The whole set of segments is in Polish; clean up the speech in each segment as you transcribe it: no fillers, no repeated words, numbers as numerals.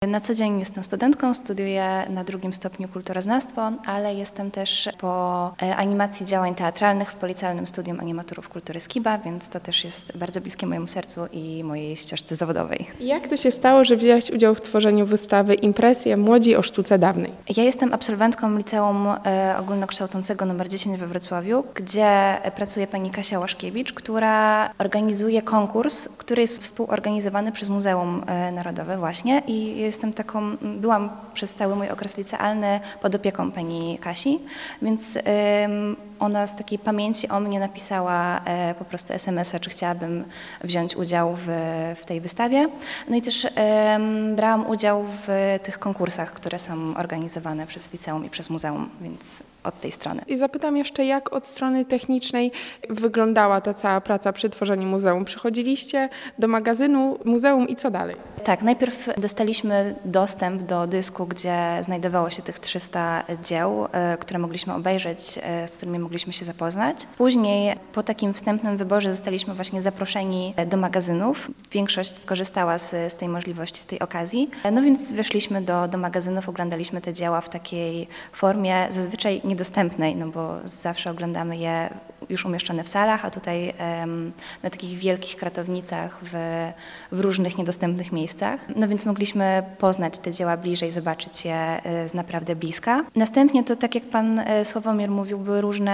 Na co dzień jestem studentką, studiuję na 2. stopniu kulturoznawstwo, ale jestem też po animacji działań teatralnych w Policealnym Studium Animatorów Kultury Skiba, więc to też jest bardzo bliskie mojemu sercu i mojej ścieżce zawodowej. Jak to się stało, że wzięłaś udział w tworzeniu wystawy Impresje Młodzi o sztuce dawnej? Ja jestem absolwentką Liceum Ogólnokształcącego nr 10 we Wrocławiu, gdzie pracuje pani Kasia Łaszkiewicz, która organizuje konkurs, który jest współorganizowany przez Muzeum Narodowe właśnie i byłam przez cały mój okres licealny pod opieką pani Kasi, więc ona z takiej pamięci o mnie napisała po prostu SMS-a, czy chciałabym wziąć udział w tej wystawie. No i też brałam udział w tych konkursach, które są organizowane przez liceum i przez muzeum, więc od tej strony. I zapytam jeszcze, jak od strony technicznej wyglądała ta cała praca przy tworzeniu muzeum? Przychodziliście do magazynu muzeum i co dalej? Tak, najpierw dostaliśmy dostęp do dysku, gdzie znajdowało się tych 300 dzieł, które mogliśmy obejrzeć, z którymi mogliśmy się zapoznać. Później po takim wstępnym wyborze zostaliśmy właśnie zaproszeni do magazynów. Większość skorzystała z tej możliwości, z tej okazji. No więc weszliśmy do magazynów, oglądaliśmy te dzieła w takiej formie zazwyczaj niedostępnej, no bo zawsze oglądamy je już umieszczone w salach, a tutaj na takich wielkich kratownicach w różnych niedostępnych miejscach. No więc mogliśmy poznać te dzieła bliżej, zobaczyć je z naprawdę bliska. Następnie to, tak jak pan Sławomir mówił, były różne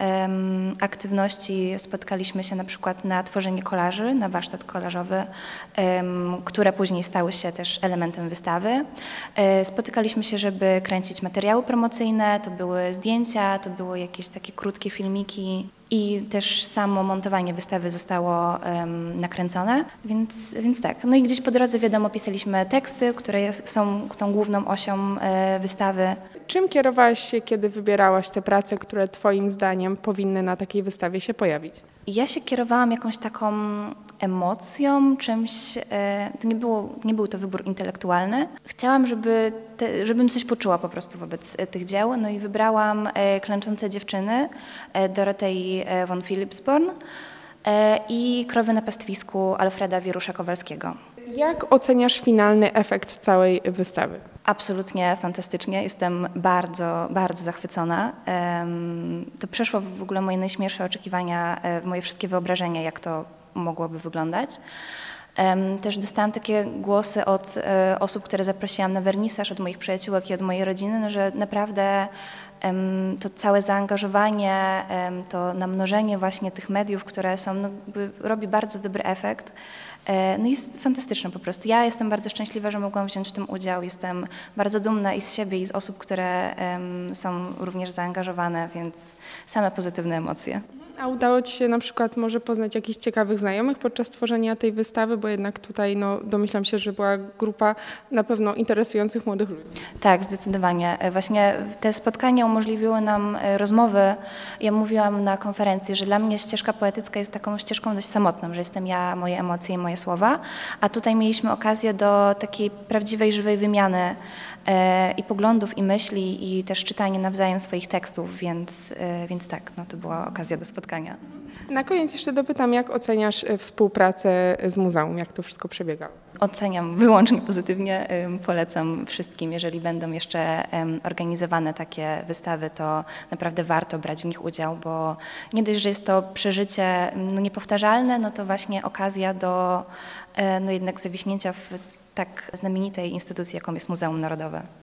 aktywności. Spotkaliśmy się na przykład na tworzenie kolaży, na warsztat kolażowy, które później stały się też elementem wystawy. Spotykaliśmy się, żeby kręcić materiały promocyjne, to były zdjęcia, to były jakieś takie krótkie filmiki. I też samo montowanie wystawy zostało nakręcone, więc tak. No i gdzieś po drodze, wiadomo, pisaliśmy teksty, które są tą główną osią wystawy. Czym kierowałaś się, kiedy wybierałaś te prace, które twoim zdaniem powinny na takiej wystawie się pojawić? Ja się kierowałam jakąś taką emocją, czymś, to nie był to wybór intelektualny. Chciałam, żebym coś poczuła po prostu wobec tych dzieł, no i wybrałam Klęczące dziewczyny Dorotei von Philipsborn i Krowy na pastwisku Alfreda Wierusza-Kowalskiego. Jak oceniasz finalny efekt całej wystawy? Absolutnie fantastycznie. Jestem bardzo, bardzo zachwycona. To przeszło w ogóle moje najśmielsze oczekiwania, moje wszystkie wyobrażenia, jak to mogłoby wyglądać. Też dostałam takie głosy od osób, które zaprosiłam na wernisaż, od moich przyjaciółek i od mojej rodziny, no, że naprawdę to całe zaangażowanie, to namnożenie właśnie tych mediów, które są, no, robi bardzo dobry efekt. No jest fantastyczne po prostu. Ja jestem bardzo szczęśliwa, że mogłam wziąć w tym udział. Jestem bardzo dumna i z siebie, i z osób, które są również zaangażowane, więc same pozytywne emocje. A udało ci się na przykład może poznać jakichś ciekawych znajomych podczas tworzenia tej wystawy, bo jednak tutaj domyślam się, że była grupa na pewno interesujących młodych ludzi. Tak, zdecydowanie. Właśnie te spotkania umożliwiły nam rozmowy. Ja mówiłam na konferencji, że dla mnie ścieżka poetycka jest taką ścieżką dość samotną, że jestem ja, moje emocje i moje słowa, a tutaj mieliśmy okazję do takiej prawdziwej, żywej wymiany i poglądów, i myśli, i też czytania nawzajem swoich tekstów, więc tak, no to była okazja do spotkania. Na koniec jeszcze dopytam, jak oceniasz współpracę z muzeum, jak to wszystko przebiegało? Oceniam wyłącznie pozytywnie, polecam wszystkim, jeżeli będą jeszcze organizowane takie wystawy, to naprawdę warto brać w nich udział, bo nie dość, że jest to przeżycie niepowtarzalne, no to właśnie okazja do jednak zawiśnięcia w tak znamienitej instytucji, jaką jest Muzeum Narodowe.